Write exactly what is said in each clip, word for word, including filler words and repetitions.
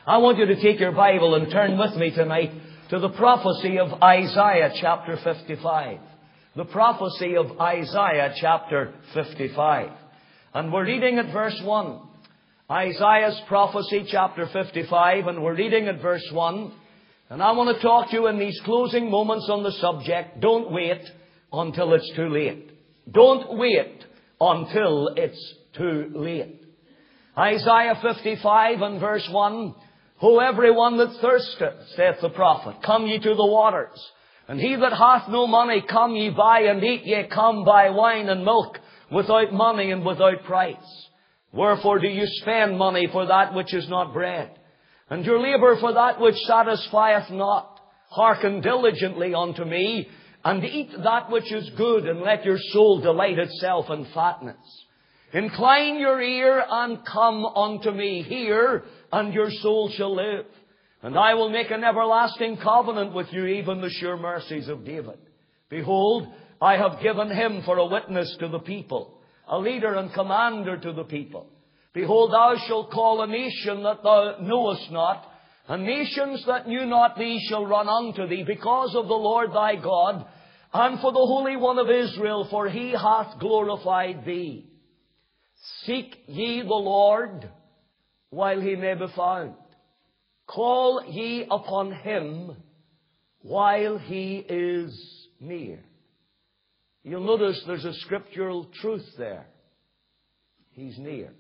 I want you to take your Bible and turn with me tonight to the prophecy of Isaiah chapter fifty-five. The prophecy of Isaiah chapter fifty-five. And we're reading at verse one. Isaiah's prophecy chapter fifty-five, and we're reading at verse one. And I want to talk to you in these closing moments on the subject, don't wait until it's too late. Don't wait until it's too late. Isaiah fifty-five and verse one, Ho, everyone that thirsteth, saith the prophet, come ye to the waters. And he that hath no money, come ye buy and eat, ye come buy wine and milk, without money and without price. Wherefore do you spend money for that which is not bread, and your labour for that which satisfieth not? Hearken diligently unto me, and eat that which is good, and let your soul delight itself in fatness. Incline your ear and come unto me. Hear, and your soul shall live. And I will make an everlasting covenant with you, even the sure mercies of David. Behold, I have given him for a witness to the people, a leader and commander to the people. Behold, thou shalt call a nation that thou knowest not, and nations that knew not thee shall run unto thee, because of the Lord thy God, and for the Holy One of Israel, for he hath glorified thee. Seek ye the Lord while he may be found. Call ye upon him while he is near. You'll notice there's a scriptural truth there. He's near.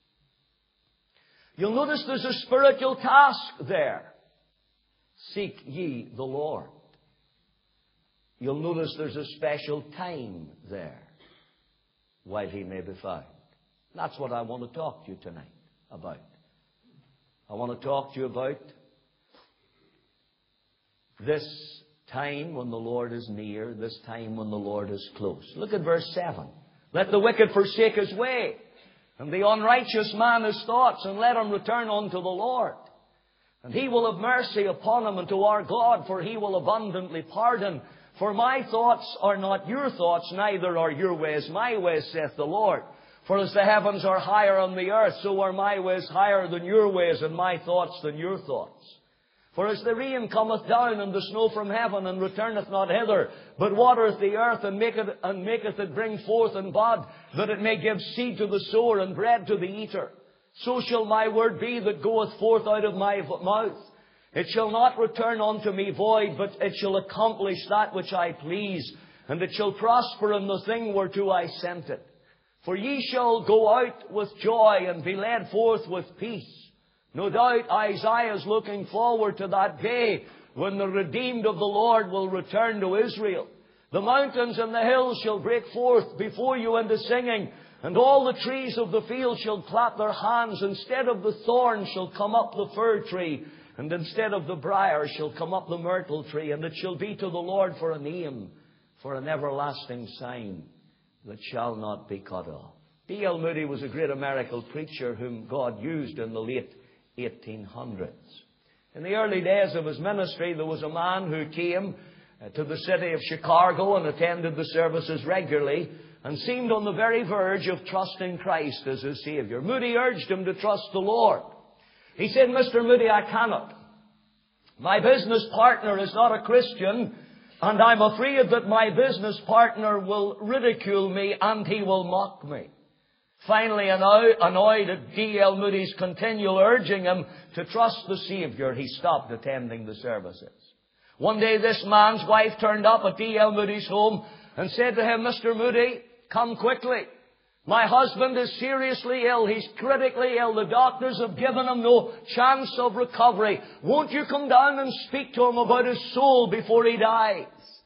You'll notice there's a spiritual task there. Seek ye the Lord. You'll notice there's a special time there, while he may be found. That's what I want to talk to you tonight about. I want to talk to you about this time when the Lord is near, this time when the Lord is close. Look at verse seven. Let the wicked forsake his way, and the unrighteous man his thoughts, and let him return unto the Lord. And he will have mercy upon him, and to our God, for he will abundantly pardon. For my thoughts are not your thoughts, neither are your ways my ways, saith the Lord. For as the heavens are higher than the earth, so are my ways higher than your ways, and my thoughts than your thoughts. For as the rain cometh down, and the snow from heaven, and returneth not hither, but watereth the earth, and maketh, and maketh it bring forth and bud, that it may give seed to the sower, and bread to the eater, so shall my word be that goeth forth out of my mouth. It shall not return unto me void, but it shall accomplish that which I please, and it shall prosper in the thing whereto I sent it. For ye shall go out with joy, and be led forth with peace. No doubt Isaiah is looking forward to that day when the redeemed of the Lord will return to Israel. The mountains and the hills shall break forth before you into singing, and all the trees of the field shall clap their hands. Instead of the thorn shall come up the fir tree, and instead of the briar shall come up the myrtle tree, and it shall be to the Lord for a name, for an everlasting sign that shall not be cut off. D L Moody was a great American preacher whom God used in the late eighteen hundreds. In the early days of his ministry, there was a man who came to the city of Chicago and attended the services regularly, and seemed on the very verge of trusting Christ as his Savior. Moody urged him to trust the Lord. He said, Mister Moody, I cannot. My business partner is not a Christian, and I'm afraid that my business partner will ridicule me and he will mock me. Finally, annoyed at D L Moody's continual urging him to trust the Savior, he stopped attending the services. One day this man's wife turned up at D L Moody's home and said to him, Mister Moody, come quickly. My husband is seriously ill. He's critically ill. The doctors have given him no chance of recovery. Won't you come down and speak to him about his soul before he dies?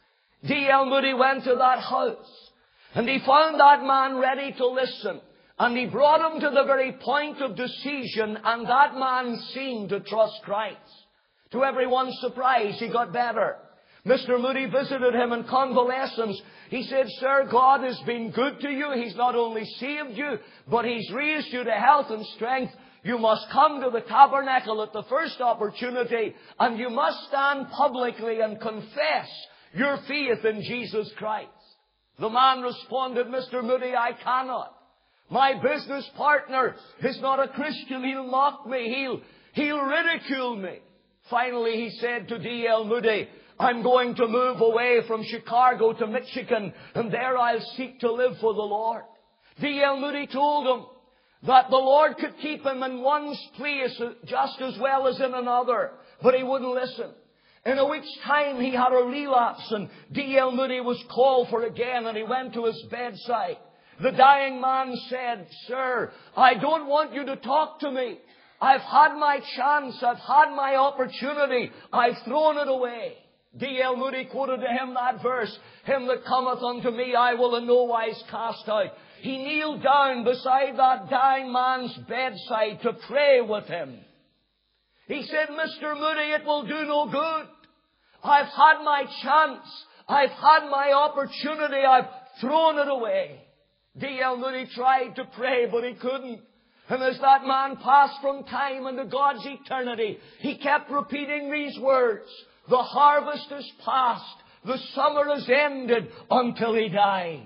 D L Moody went to that house, and he found that man ready to listen. And he brought him to the very point of decision, and that man seemed to trust Christ. To everyone's surprise, he got better. Mister Moody visited him in convalescence. He said, Sir, God has been good to you. He's not only saved you, but He's raised you to health and strength. You must come to the tabernacle at the first opportunity, and you must stand publicly and confess your faith in Jesus Christ. The man responded, Mister Moody, I cannot. My business partner is not a Christian. He'll mock me. He'll, he'll ridicule me. Finally, he said to D L Moody, I'm going to move away from Chicago to Michigan, and there I'll seek to live for the Lord. D L Moody told him that the Lord could keep him in one place just as well as in another, but he wouldn't listen. In a week's time, he had a relapse, and D L Moody was called for again, and he went to his bedside. The dying man said, Sir, I don't want you to talk to me. I've had my chance. I've had my opportunity. I've thrown it away. D L Moody quoted to him that verse, Him that cometh unto me I will in no wise cast out. He kneeled down beside that dying man's bedside to pray with him. He said, Mister Moody, it will do no good. I've had my chance. I've had my opportunity. I've thrown it away. D L Moody tried to pray, but he couldn't. And as that man passed from time into God's eternity, he kept repeating these words, The harvest is past, the summer is ended, until he died.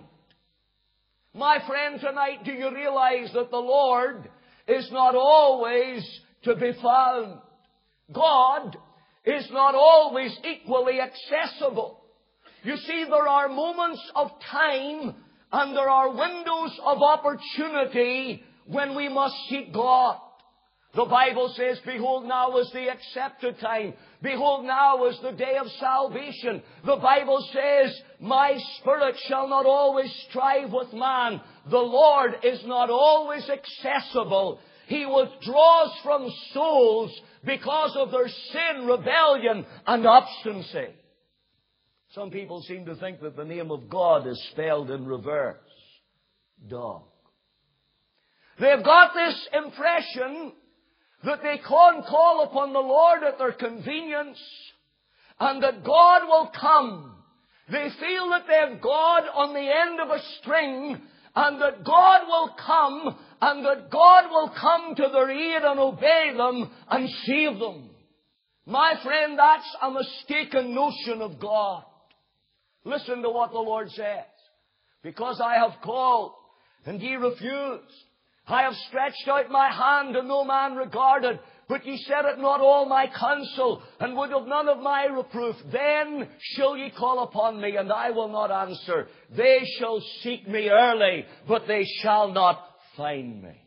My friend, tonight, do you realize that the Lord is not always to be found? God is not always equally accessible. You see, there are moments of time and there are windows of opportunity when we must seek God. The Bible says, Behold, now is the accepted time. Behold, now is the day of salvation. The Bible says, My spirit shall not always strive with man. The Lord is not always accessible. He withdraws from souls because of their sin, rebellion, and obstinacy. Some people seem to think that the name of God is spelled in reverse. Dog. They've got this impression that they can call upon the Lord at their convenience and that God will come. They feel that they have God on the end of a string and that God will come and that God will come to their aid and obey them and save them. My friend, that's a mistaken notion of God. Listen to what the Lord says. Because I have called and ye refused. I have stretched out my hand and no man regarded. But ye set at not all my counsel and would have none of my reproof. Then shall ye call upon me and I will not answer. They shall seek me early, but they shall not find me.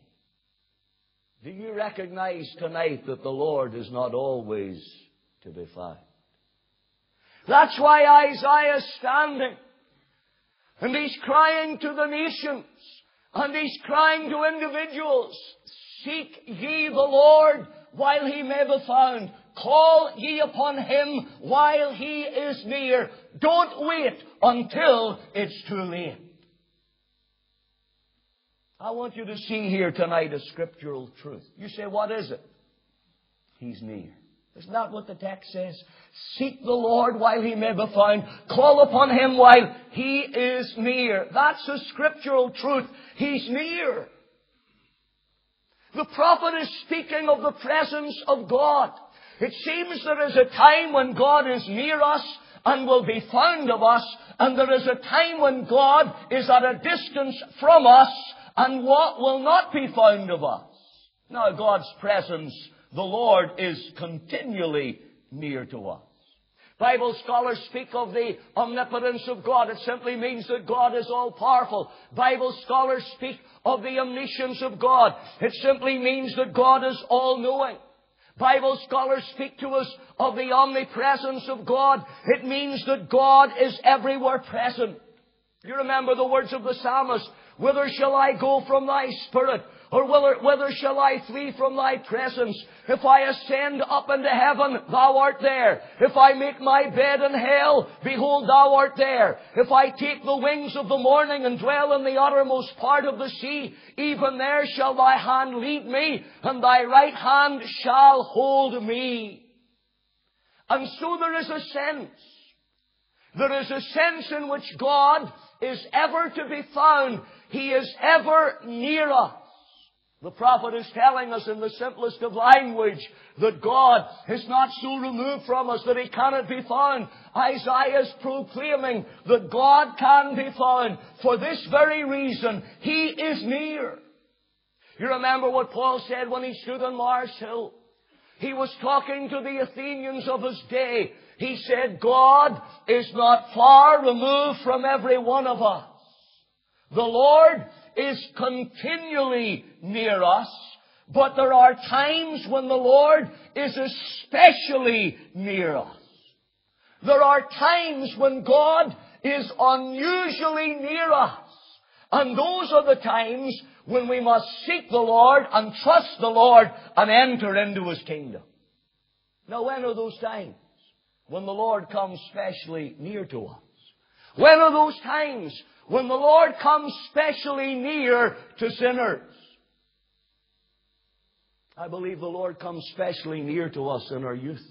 Do you recognize tonight that the Lord is not always to be found? That's why Isaiah is standing. And he's crying to the nations. And he's crying to individuals. Seek ye the Lord while he may be found. Call ye upon him while he is near. Don't wait until it's too late. I want you to see here tonight a scriptural truth. You say, what is it? He's near. Isn't that what the text says? Seek the Lord while he may be found. Call upon him while he is near. That's a scriptural truth. He's near. The prophet is speaking of the presence of God. It seems there is a time when God is near us and will be found of us, and there is a time when God is at a distance from us and what will not be found of us. Now, God's presence, the Lord is continually near to us. Bible scholars speak of the omnipotence of God. It simply means that God is all-powerful. Bible scholars speak of the omniscience of God. It simply means that God is all-knowing. Bible scholars speak to us of the omnipresence of God. It means that God is everywhere present. You remember the words of the psalmist, Whither shall I go from thy spirit? Or whither, whither shall I flee from thy presence? If I ascend up into heaven, thou art there. If I make my bed in hell, behold, thou art there. If I take the wings of the morning and dwell in the uttermost part of the sea, even there shall thy hand lead me, and thy right hand shall hold me. And so there is a sense. There is a sense in which God is ever to be found. He is ever near us. The prophet is telling us in the simplest of language that God is not so removed from us that he cannot be found. Isaiah is proclaiming that God can be found. For this very reason, he is near. You remember what Paul said when he stood on Mars Hill? He was talking to the Athenians of his day. He said, God is not far removed from every one of us. The Lord is continually near us, but there are times when the Lord is especially near us. There are times when God is unusually near us. And those are the times when we must seek the Lord and trust the Lord and enter into His kingdom. Now, when are those times? When the Lord comes specially near to us. When are those times when the Lord comes specially near to sinners? I believe the Lord comes specially near to us in our youth.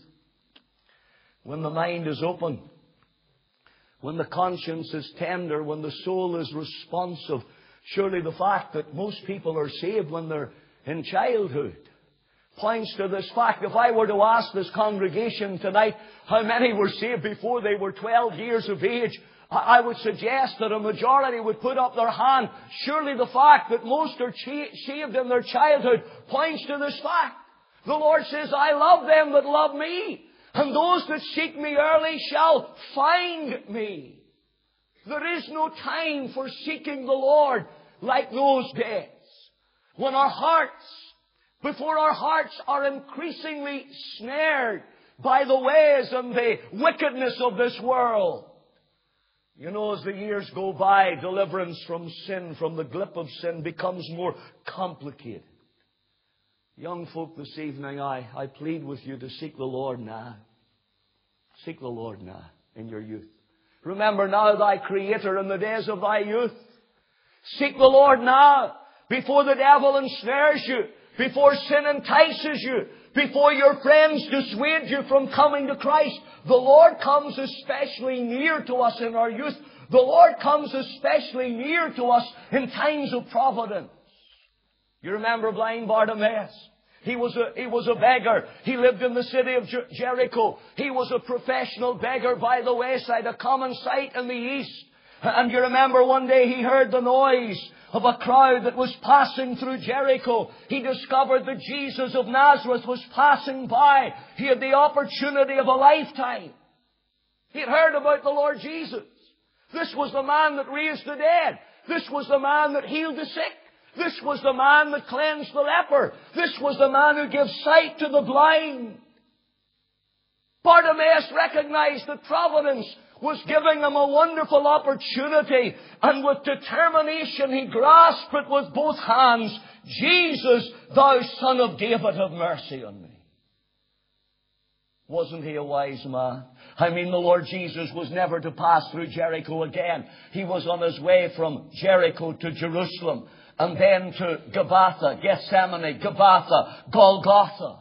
When the mind is open. When the conscience is tender. When the soul is responsive. Surely the fact that most people are saved when they're in childhood points to this fact. If I were to ask this congregation tonight how many were saved before they were twelve years of age, I would suggest that a majority would put up their hand. Surely the fact that most are saved in their childhood points to this fact. The Lord says, I love them that love me, and those that seek me early shall find me. There is no time for seeking the Lord like those days, when our hearts, before our hearts are increasingly snared by the ways and the wickedness of this world. You know, as the years go by, deliverance from sin, from the grip of sin, becomes more complicated. Young folk this evening, I, I plead with you to seek the Lord now. Seek the Lord now in your youth. Remember now thy Creator in the days of thy youth. Seek the Lord now, before the devil ensnares you, before sin entices you, before your friends dissuade you from coming to Christ. The Lord comes especially near to us in our youth. The Lord comes especially near to us in times of providence. You remember blind Bartimaeus? He was a, he was a beggar. He lived in the city of Jer- Jericho. He was a professional beggar by the wayside, a common sight in the east. And you remember one day he heard the noise of a crowd that was passing through Jericho. He discovered that Jesus of Nazareth was passing by. He had the opportunity of a lifetime. He had heard about the Lord Jesus. This was the man that raised the dead. This was the man that healed the sick. This was the man that cleansed the leper. This was the man who gave sight to the blind. Bartimaeus recognized that providence was giving him a wonderful opportunity, and with determination he grasped it with both hands. Jesus, thou Son of David, have mercy on me. Wasn't he a wise man? I mean, the Lord Jesus was never to pass through Jericho again. He was on his way from Jericho to Jerusalem, and then to Gabbatha, Gethsemane, Gabbatha, Golgotha.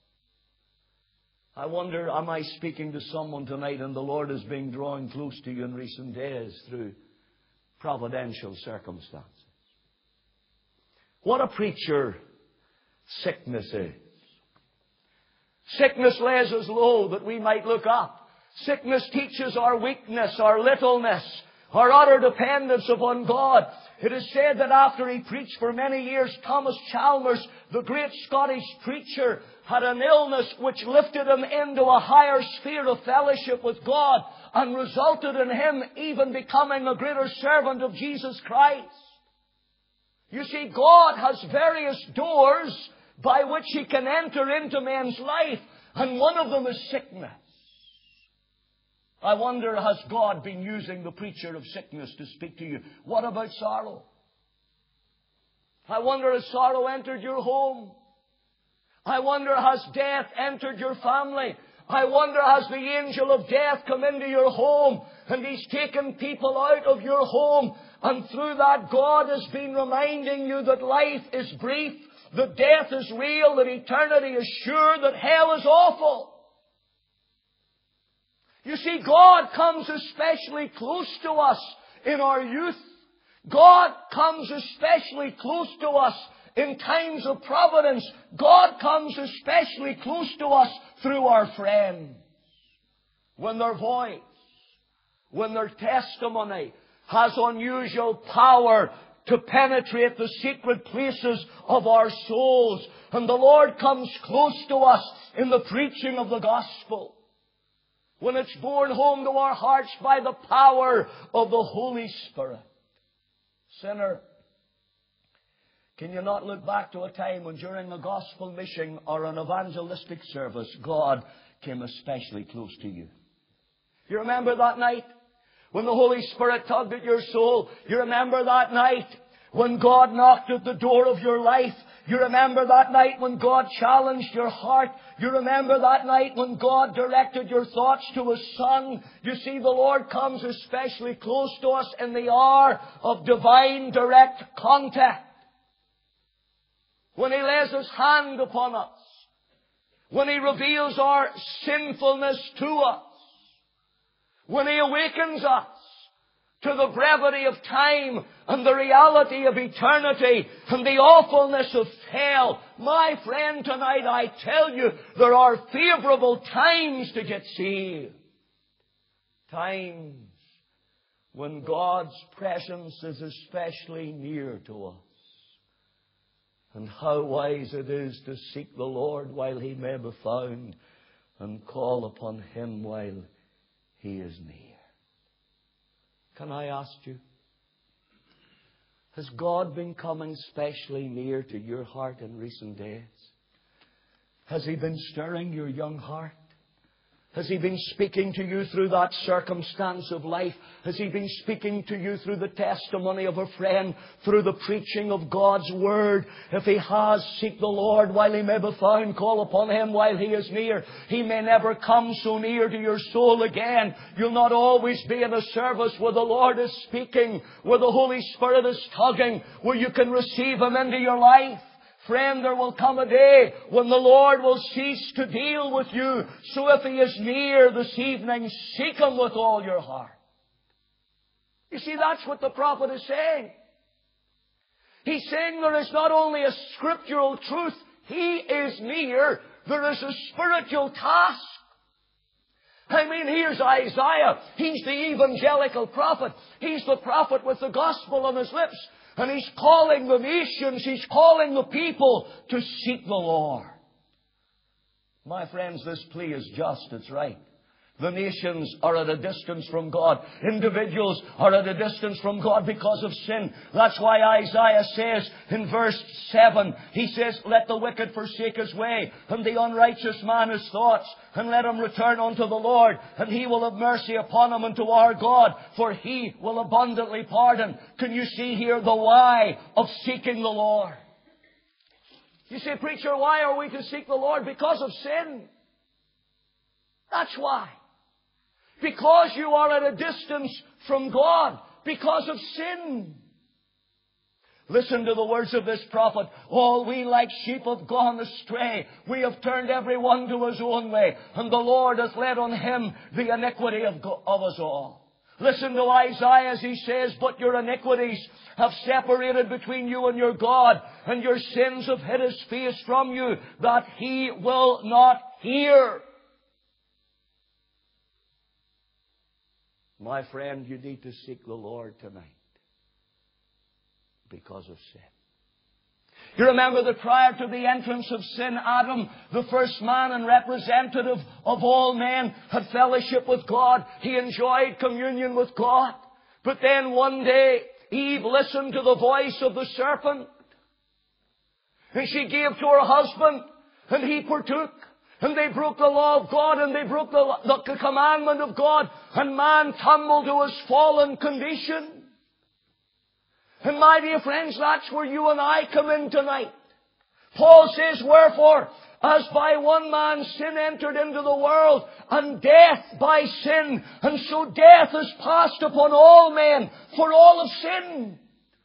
I wonder, am I speaking to someone tonight and the Lord is being drawing close to you in recent days through providential circumstances? What a preacher sickness is. Sickness lays us low that we might look up. Sickness teaches our weakness, our littleness, our utter dependence upon God. It is said that after he preached for many years, Thomas Chalmers, the great Scottish preacher, had an illness which lifted him into a higher sphere of fellowship with God and resulted in him even becoming a greater servant of Jesus Christ. You see, God has various doors by which He can enter into man's life, and one of them is sickness. I wonder, has God been using the preacher of sickness to speak to you? What about sorrow? I wonder, has sorrow entered your home? I wonder, has death entered your family? I wonder, has the angel of death come into your home and he's taken people out of your home, and through that God has been reminding you that life is brief, that death is real, that eternity is sure, that hell is awful. You see, God comes especially close to us in our youth. God comes especially close to us in times of providence. God comes especially close to us through our friends. When their voice, when their testimony has unusual power to penetrate the secret places of our souls. And the Lord comes close to us in the preaching of the gospel, when it's borne home to our hearts by the power of the Holy Spirit. Sinner, can you not look back to a time when during a gospel mission or an evangelistic service, God came especially close to you? You remember that night when the Holy Spirit tugged at your soul? You remember that night when God knocked at the door of your life? You remember that night when God challenged your heart? You remember that night when God directed your thoughts to His Son? You see, the Lord comes especially close to us in the hour of divine direct contact, when He lays His hand upon us, when He reveals our sinfulness to us, when He awakens us to the brevity of time and the reality of eternity and the awfulness of hell. My friend, tonight I tell you, there are favorable times to get saved. Times when God's presence is especially near to us. And how wise it is to seek the Lord while He may be found, and call upon Him while He is near. Can I ask you, has God been coming specially near to your heart in recent days? Has He been stirring your young heart? Has He been speaking to you through that circumstance of life? Has He been speaking to you through the testimony of a friend, through the preaching of God's Word? If He has, seek the Lord while He may be found. Call upon Him while He is near. He may never come so near to your soul again. You'll not always be in a service where the Lord is speaking, where the Holy Spirit is tugging, where you can receive Him into your life. Friend, there will come a day when the Lord will cease to deal with you. So if He is near this evening, seek Him with all your heart. You see, that's what the prophet is saying. He's saying there is not only a scriptural truth, He is near. There is a spiritual task. I mean, here's Isaiah. He's the evangelical prophet. He's the prophet with the gospel on his lips. And he's calling the nations, he's calling the people to seek the Lord. My friends, this plea is just, it's right. The nations are at a distance from God. Individuals are at a distance from God because of sin. That's why Isaiah says in verse seven, he says, let the wicked forsake his way, and the unrighteous man his thoughts, and let him return unto the Lord, and He will have mercy upon him, and to our God, for He will abundantly pardon. Can you see here the why of seeking the Lord? You say, preacher, why are we to seek the Lord? Because of sin. That's why. Because you are at a distance from God. Because of sin. Listen to the words of this prophet. All we like sheep have gone astray. We have turned every one to his own way. And the Lord hath laid on Him the iniquity of, go- of us all. Listen to Isaiah as he says, but your iniquities have separated between you and your God, and your sins have hid His face from you, that He will not hear. My friend, you need to seek the Lord tonight because of sin. You remember that prior to the entrance of sin, Adam, the first man and representative of all men, had fellowship with God. He enjoyed communion with God. But then one day, Eve listened to the voice of the serpent. And she gave to her husband, and he partook. And they broke the law of God, and they broke the, the commandment of God. And man tumbled to his fallen condition. And my dear friends, that's where you and I come in tonight. Paul says, wherefore, as by one man sin entered into the world, and death by sin, and so death is passed upon all men, for all have sinned.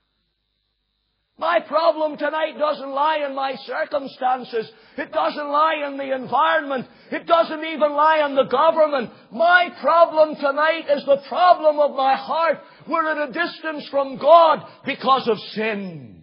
My problem tonight doesn't lie in my circumstances. It doesn't lie in the environment. It doesn't even lie in the government. My problem tonight is the problem of my heart. We're at a distance from God because of sin.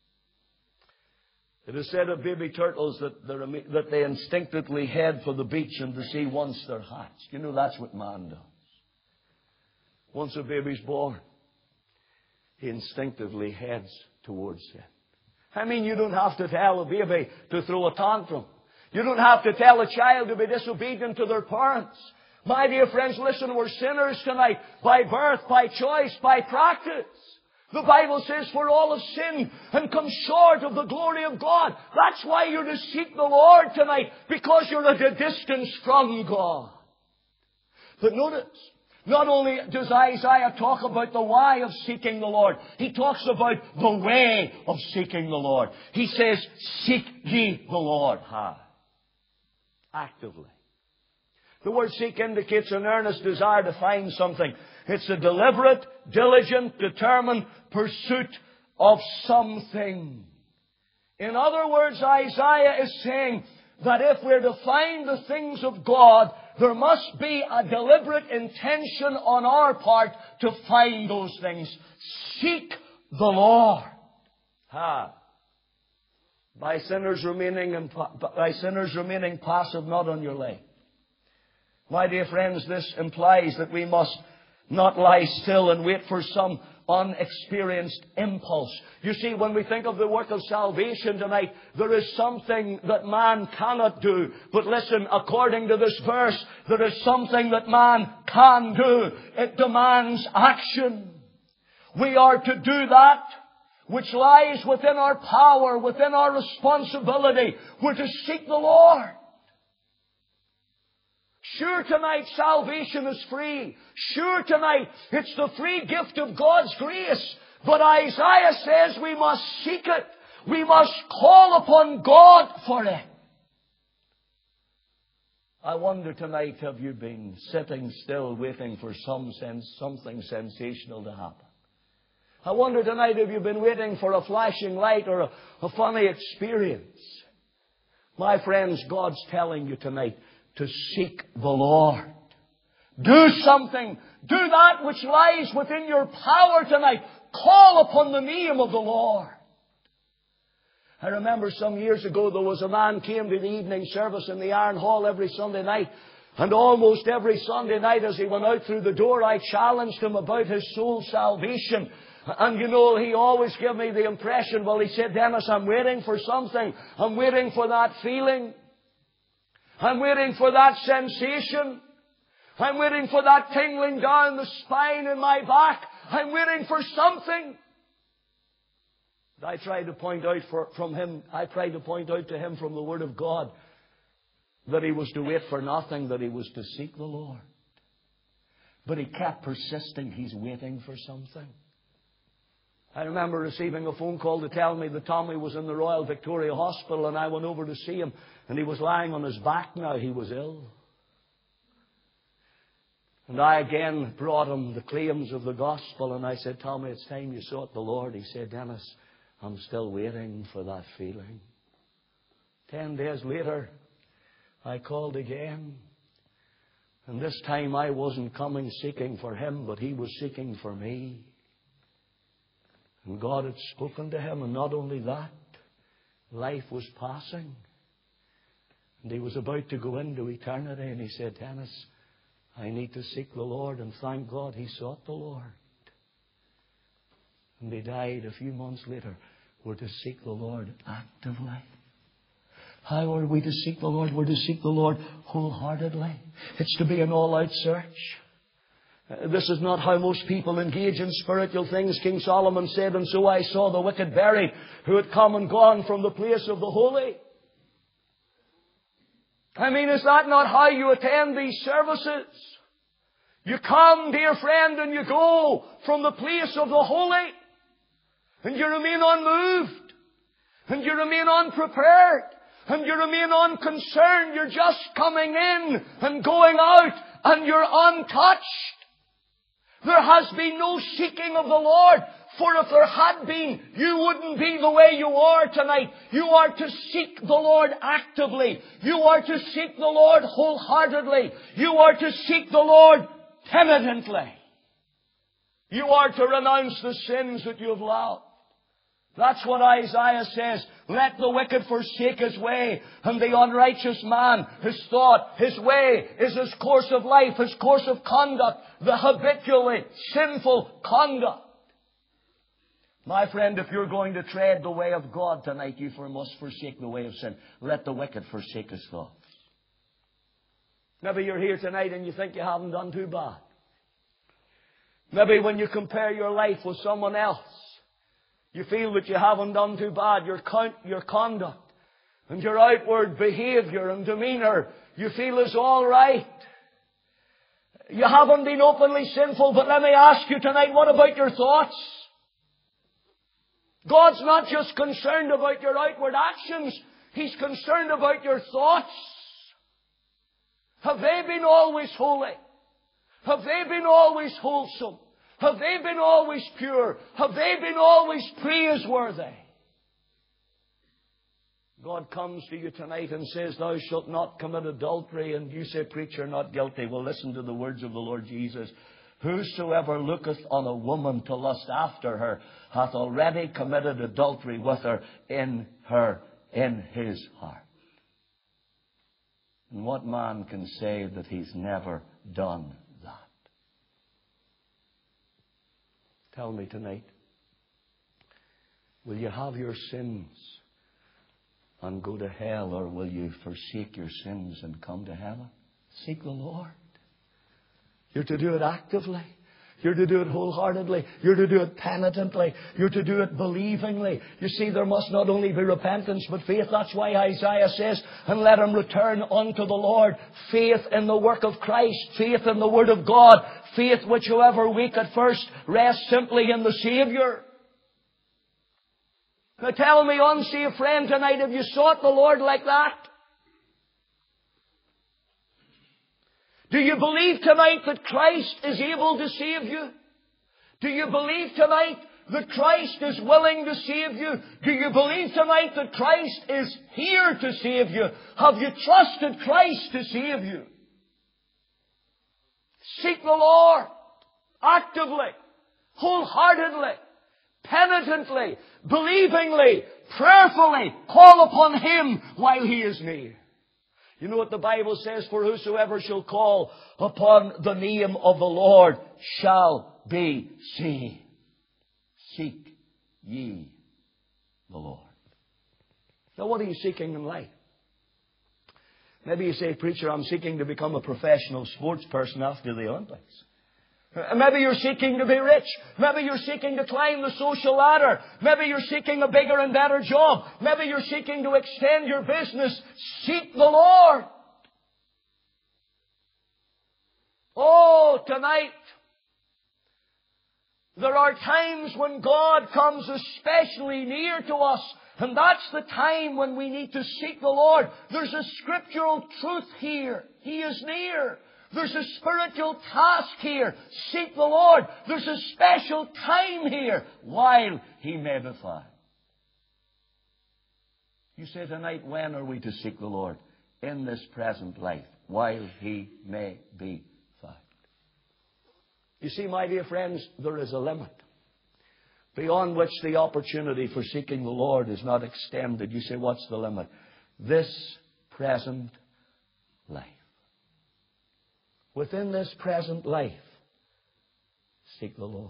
It is said of baby turtles that, that they instinctively head for the beach and the sea once they're hatched. You know, that's what man does. Once a baby's born, he instinctively heads towards sin. I mean, you don't have to tell a baby to throw a tantrum. You don't have to tell a child to be disobedient to their parents. My dear friends, listen, we're sinners tonight by birth, by choice, by practice. The Bible says, for all have sinned and come short of the glory of God. That's why you're to seek the Lord tonight, because you're at a distance from God. But notice, not only does Isaiah talk about the why of seeking the Lord, he talks about the way of seeking the Lord. He says, seek ye the Lord. How? Actively. The word seek indicates an earnest desire to find something. It's a deliberate, diligent, determined pursuit of something. In other words, Isaiah is saying that if we're to find the things of God, there must be a deliberate intention on our part to find those things. Seek the Lord. Ha. By sinners remaining and by sinners remaining passive, not on your leg. My dear friends, this implies that we must not lie still and wait for some unexperienced impulse. You see, when we think of the work of salvation tonight, there is something that man cannot do. But listen, according to this verse, there is something that man can do. It demands action. We are to do that which lies within our power, within our responsibility. We're to seek the Lord. Sure, tonight salvation is free. Sure, tonight it's the free gift of God's grace. But Isaiah says we must seek it. We must call upon God for it. I wonder tonight, have you been sitting still waiting for some sense, something sensational to happen? I wonder tonight, have you been waiting for a flashing light or a, a funny experience? My friends, God's telling you tonight to seek the Lord. Do something. Do that which lies within your power tonight. Call upon the name of the Lord. I remember some years ago there was a man came to the evening service in the Iron Hall every Sunday night. And almost every Sunday night as he went out through the door, I challenged him about his soul's salvation. And you know, he always gave me the impression, well, he said, Dennis, I'm waiting for something. I'm waiting for that feeling. I'm waiting for that sensation. I'm waiting for that tingling down the spine in my back. I'm waiting for something. I tried to point out for, from him, I tried to point out to him from the Word of God that he was to wait for nothing, that he was to seek the Lord. But he kept persisting. He's waiting for something. I remember receiving a phone call to tell me that Tommy was in the Royal Victoria Hospital, and I went over to see him, and he was lying on his back now. He was ill. And I again brought him the claims of the gospel, and I said, Tommy, it's time you sought the Lord. He said, Dennis, I'm still waiting for that feeling. Ten days later, I called again. And this time I wasn't coming seeking for him, but he was seeking for me. And God had spoken to him, and not only that, life was passing. And he was about to go into eternity, and he said, Dennis, I need to seek the Lord. And thank God he sought the Lord. And he died a few months later. We're to seek the Lord actively. How are we to seek the Lord? We're to seek the Lord wholeheartedly. It's to be an all-out search. Uh, this is not how most people engage in spiritual things. King Solomon said, and so I saw the wicked buried, who had come and gone from the place of the holy. I mean, is that not how you attend these services? You come, dear friend, and you go from the place of the holy. And you remain unmoved. And you remain unprepared. And you remain unconcerned. You're just coming in and going out. And you're untouched. There has been no seeking of the Lord. For if there had been, you wouldn't be the way you are tonight. You are to seek the Lord actively. You are to seek the Lord wholeheartedly. You are to seek the Lord penitently. You are to renounce the sins that you have loved. That's what Isaiah says. Let the wicked forsake his way, and the unrighteous man, his thought, his way is his course of life, his course of conduct, the habitually sinful conduct. My friend, if you're going to tread the way of God tonight, you must forsake the way of sin. Let the wicked forsake his thoughts. Maybe you're here tonight and you think you haven't done too bad. Maybe when you compare your life with someone else, you feel that you haven't done too bad. Your, con- your conduct and your outward behavior and demeanor, you feel is all right. You haven't been openly sinful, but let me ask you tonight, what about your thoughts? God's not just concerned about your outward actions. He's concerned about your thoughts. Have they been always holy? Have they been always wholesome? Have they been always pure? Have they been always praiseworthy? God comes to you tonight and says, thou shalt not commit adultery. And you say, preacher, not guilty. Well, listen to the words of the Lord Jesus. Whosoever looketh on a woman to lust after her hath already committed adultery with her in her, in his heart. And what man can say that he's never done that? Tell me tonight, will you have your sins and go to hell, or will you forsake your sins and come to heaven? Seek the Lord. You're to do it actively. You're to do it wholeheartedly. You're to do it penitently. You're to do it believingly. You see, there must not only be repentance, but faith. That's why Isaiah says, and let him return unto the Lord. Faith in the work of Christ. Faith in the Word of God. Faith which, however weak at first, rests simply in the Saviour. Now tell me, unsaved friend, tonight, have you sought the Lord like that? Do you believe tonight that Christ is able to save you? Do you believe tonight that Christ is willing to save you? Do you believe tonight that Christ is here to save you? Have you trusted Christ to save you? Seek the Lord actively, wholeheartedly, penitently, believingly, prayerfully. Call upon Him while He is near. You know what the Bible says? For whosoever shall call upon the name of the Lord shall be saved. Seek ye the Lord. Now, what are you seeking in life? Maybe you say, preacher, I'm seeking to become a professional sports person after the Olympics. Maybe you're seeking to be rich. Maybe you're seeking to climb the social ladder. Maybe you're seeking a bigger and better job. Maybe you're seeking to extend your business. Seek the Lord. Oh, tonight, there are times when God comes especially near to us. And that's the time when we need to seek the Lord. There's a scriptural truth here. He is near. There's a spiritual task here. Seek the Lord. There's a special time here while He may be found. You say tonight, when are we to seek the Lord? In this present life, while He may be found. You see, my dear friends, there is a limit beyond which the opportunity for seeking the Lord is not extended. You say, what's the limit? This present life. Within this present life, seek the Lord.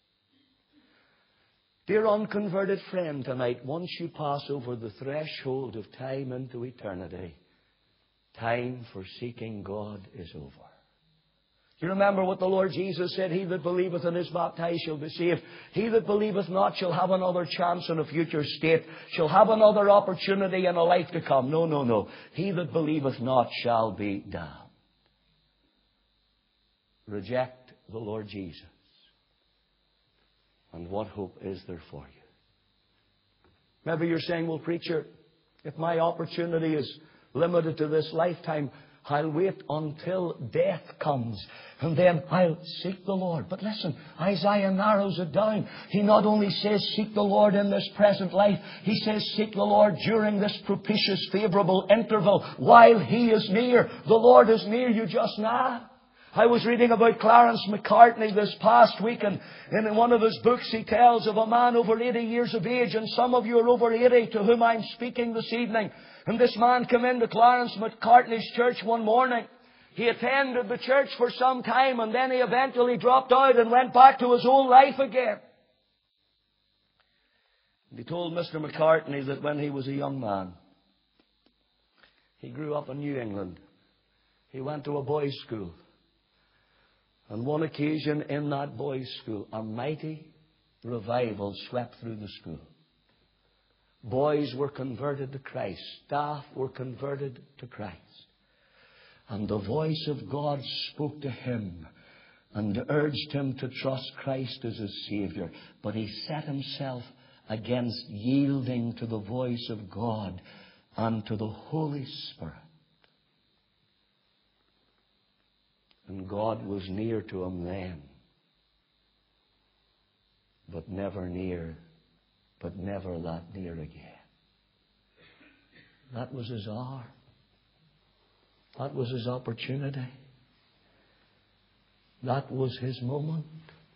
Dear unconverted friend, tonight, once you pass over the threshold of time into eternity, time for seeking God is over. Do you remember what the Lord Jesus said? He that believeth and is baptized shall be saved. He that believeth not shall have another chance in a future state, shall have another opportunity in a life to come. No, no, no. He that believeth not shall be damned. Reject the Lord Jesus. And what hope is there for you? Maybe you're saying, well, preacher, if my opportunity is limited to this lifetime, I'll wait until death comes, and then I'll seek the Lord. But listen, Isaiah narrows it down. He not only says seek the Lord in this present life, he says seek the Lord during this propitious, favourable interval while He is near. The Lord is near you just now. I was reading about Clarence McCartney this past week, and in one of his books he tells of a man over eighty years of age, and some of you are over eighty to whom I'm speaking this evening. And this man came into Clarence McCartney's church one morning. He attended the church for some time, and then he eventually dropped out and went back to his old life again. He told Mister McCartney that when he was a young man, he grew up in New England. He went to a boys' school. On one occasion in that boys' school, a mighty revival swept through the school. Boys were converted to Christ. Staff were converted to Christ. And the voice of God spoke to him and urged him to trust Christ as his Savior. But he set himself against yielding to the voice of God and to the Holy Spirit. And God was near to him then, but never near, but never that near again. That was his hour. That was his opportunity. That was his moment.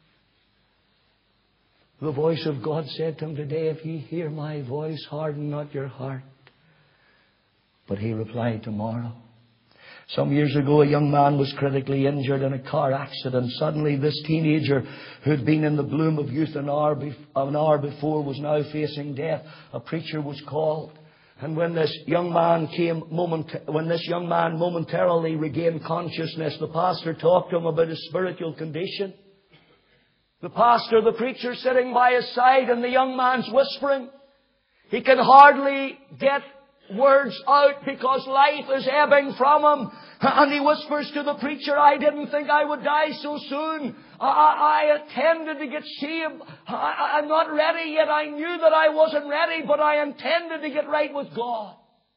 The voice of God said to him today, if ye hear my voice, harden not your heart. But he replied, tomorrow. Some years ago, a young man was critically injured in a car accident. Suddenly, this teenager who'd been in the bloom of youth an hour, bef- an hour before was now facing death. A preacher was called. And when this young man came moment, when this young man momentarily regained consciousness, the pastor talked to him about his spiritual condition. The pastor, the preacher sitting by his side, and the young man's whispering. He can hardly get words out because life is ebbing from him. And he whispers to the preacher, I didn't think I would die so soon. I, I, I intended to get saved. I, I'm not ready yet. I knew that I wasn't ready, but I intended to get right with God.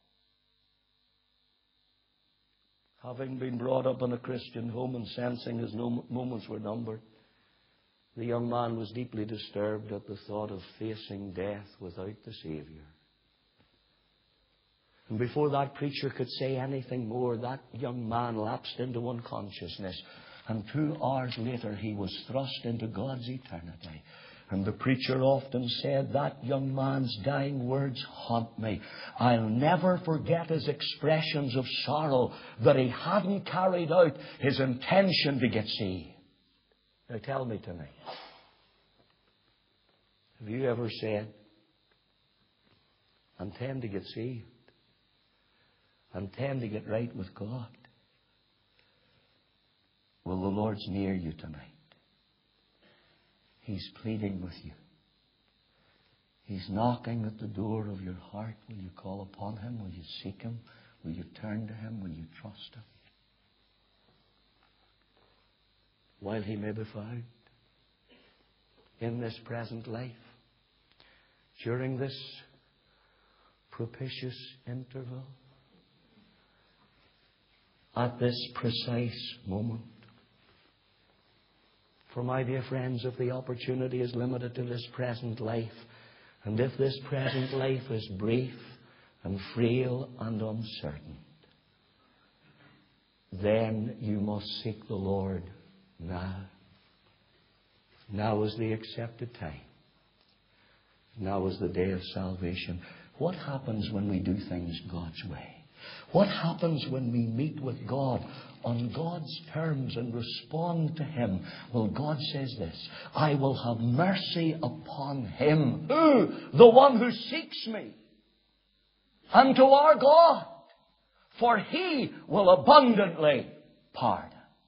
Having been brought up in a Christian home and sensing his moments were numbered, the young man was deeply disturbed at the thought of facing death without the Savior. And before that preacher could say anything more, that young man lapsed into unconsciousness. And two hours later, he was thrust into God's eternity. And the preacher often said, that young man's dying words haunt me. I'll never forget his expressions of sorrow that he hadn't carried out his intention to get saved. Now tell me tonight, have you ever said, I intend to get saved? I intend to get right with God? Well, the Lord's near you tonight. He's pleading with you. He's knocking at the door of your heart. Will you call upon Him? Will you seek Him? Will you turn to Him? Will you trust Him? While He may be found in this present life, during this propitious interval, at this precise moment. For my dear friends, if the opportunity is limited to this present life, and if this present life is brief and frail and uncertain, then you must seek the Lord now. Now is the accepted time. Now is the day of salvation. What happens when we do things God's way? What happens when we meet with God on God's terms and respond to Him? Well, God says this, I will have mercy upon him, who? The one who seeks me, and to our God, for He will abundantly pardon.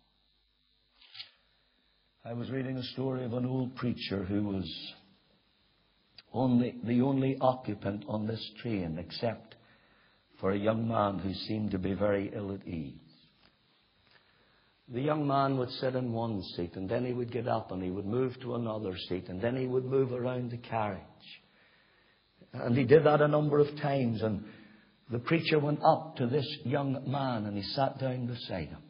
I was reading a story of an old preacher who was only the only occupant on this train, except for a young man who seemed to be very ill at ease. The young man would sit in one seat, and then he would get up and he would move to another seat, and then he would move around the carriage. And he did that a number of times, and the preacher went up to this young man and he sat down beside him.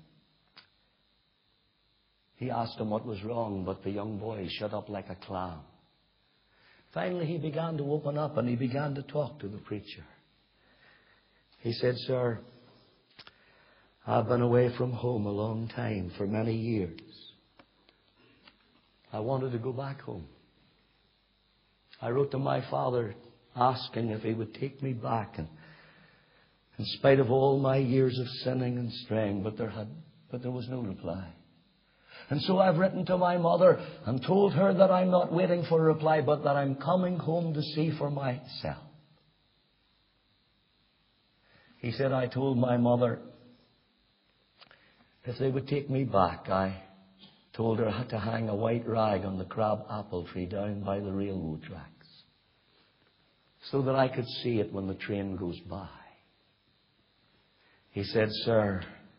He asked him what was wrong, but the young boy shut up like a clam. Finally, he began to open up and he began to talk to the preacher. He said, Sir, I've been away from home a long time, for many years. I wanted to go back home. I wrote to my father asking if he would take me back, and in spite of all my years of sinning and straying, but there had, but there was no reply. And so I've written to my mother and told her that I'm not waiting for a reply, but that I'm coming home to see for myself. He said, I told my mother if they would take me back, I told her I had to hang a white rag on the crab apple tree down by the railroad tracks so that I could see it when the train goes by. He said, sir,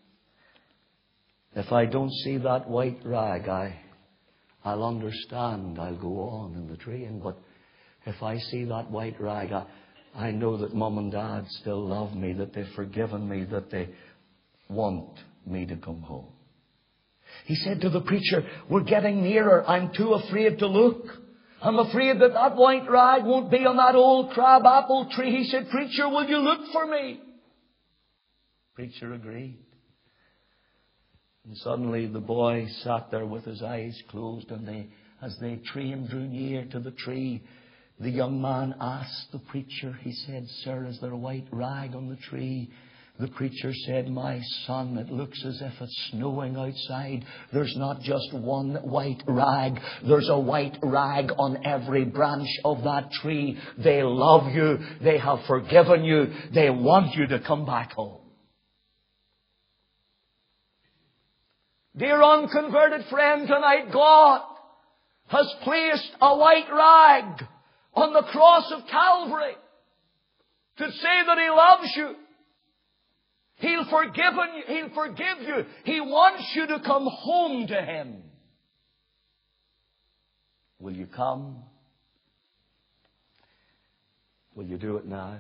if I don't see that white rag, I, I'll understand. I'll go on in the train. But if I see that white rag, I, I know that Mum and Dad still love me, that they've forgiven me, that they want me to come home. He said to the preacher, we're getting nearer. I'm too afraid to look. I'm afraid that that white rag won't be on that old crab apple tree. He said, preacher, will you look for me? Preacher agreed. And suddenly the boy sat there with his eyes closed, and they, as the train drew near to the tree, the young man asked the preacher, he said, sir, is there a white rag on the tree? The preacher said, my son, it looks as if it's snowing outside. There's not just one white rag. There's a white rag on every branch of that tree. They love you. They have forgiven you. They want you to come back home. Dear unconverted friend, tonight God has placed a white rag on the cross of Calvary to say that He loves you. He'll forgive you. He'll forgive you. He wants you to come home to Him. Will you come? Will you do it now?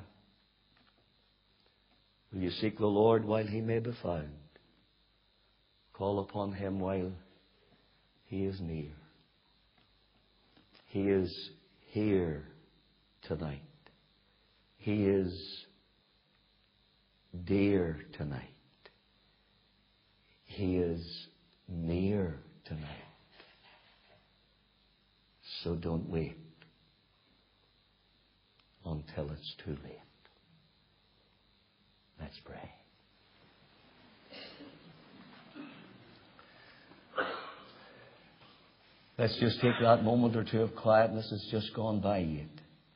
Will you seek the Lord while He may be found? Call upon Him while He is near. He is here tonight. He is dear tonight. He is near tonight. So don't wait until it's too late. Let's pray. Let's just take that moment or two of quietness. It's just gone by yet.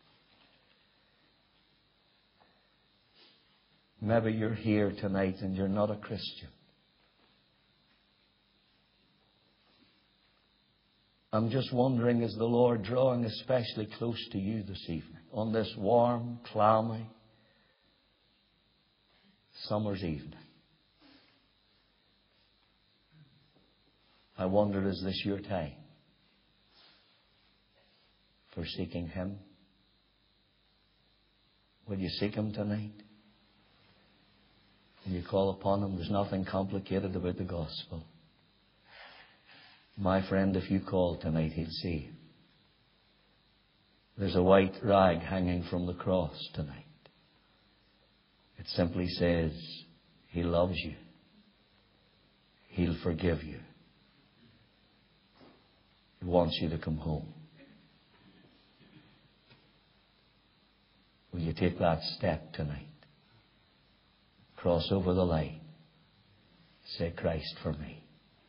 Maybe you're here tonight and you're not a Christian. I'm just wondering, is the Lord drawing especially close to you this evening, on this warm, clammy summer's evening? I wonder, is this your time for seeking Him? Will you seek Him tonight? When you call upon Him, there's nothing complicated about the gospel. My friend, if you call tonight, He'll see you. There's a white rag hanging from the cross tonight. It simply says, He loves you. He'll forgive you. He wants you to come home. Will you take that step tonight? Cross over the line. Say, Christ for me.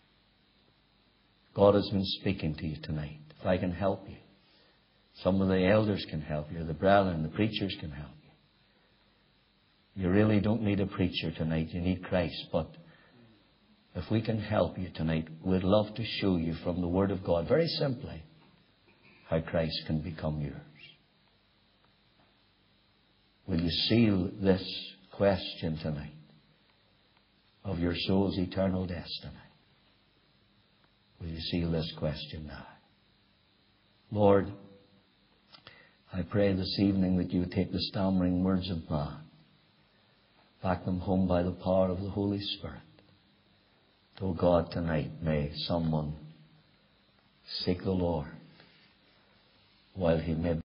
God has been speaking to you tonight. If I can help you, some of the elders can help you, the brethren, the preachers can help you. You really don't need a preacher tonight. You need Christ. But if we can help you tonight, we'd love to show you from the Word of God, very simply, how Christ can become yours. Will you seal this question tonight of your soul's eternal destiny? Will you seal this question now? Lord, I pray this evening that you would take the stammering words of man, back them home by the power of the Holy Spirit. Oh God, tonight may someone seek the Lord while he may